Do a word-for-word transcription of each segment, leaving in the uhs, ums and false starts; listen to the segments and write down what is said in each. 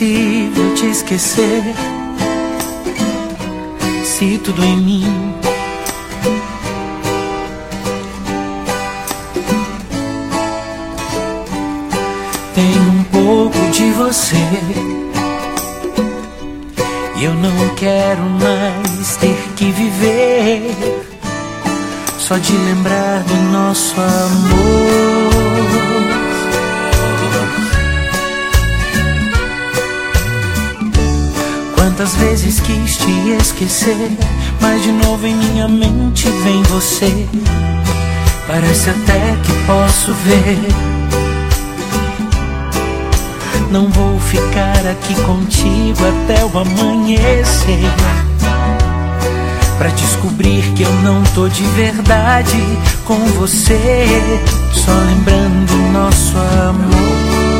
impossível te esquecer. Se tudo em mim tem um pouco de você, eu não quero mais ter que viver só de lembrar do nosso amor. Quantas vezes quis te esquecer, mas de novo em minha mente vem você. Parece até que posso ver. Não vou ficar aqui contigo até o amanhecer, pra descobrir que eu não tô de verdade com você, só lembrando nosso amor.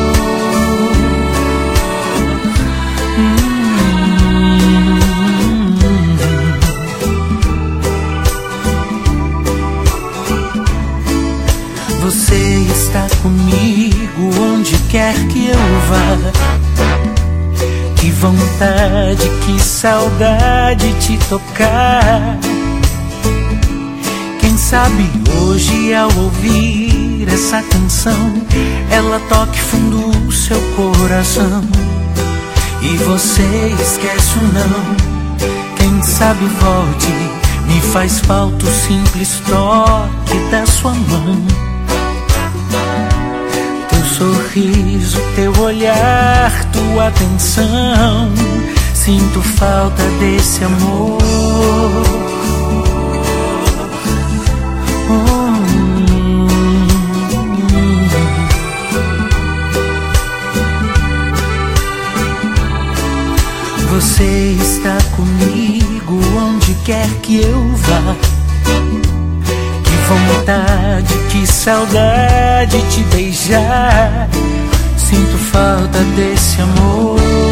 Você está comigo onde quer que eu vá. Que vontade, que saudade te tocar. Quem sabe hoje ao ouvir essa canção, ela toque fundo o seu coração e você esquece o não. Quem sabe volte, me faz falta o simples toque da sua mão. Sorriso, teu olhar, tua atenção, sinto falta desse amor. Você está comigo onde quer que eu vá. Vontade, que saudade te beijar. Sinto falta desse amor.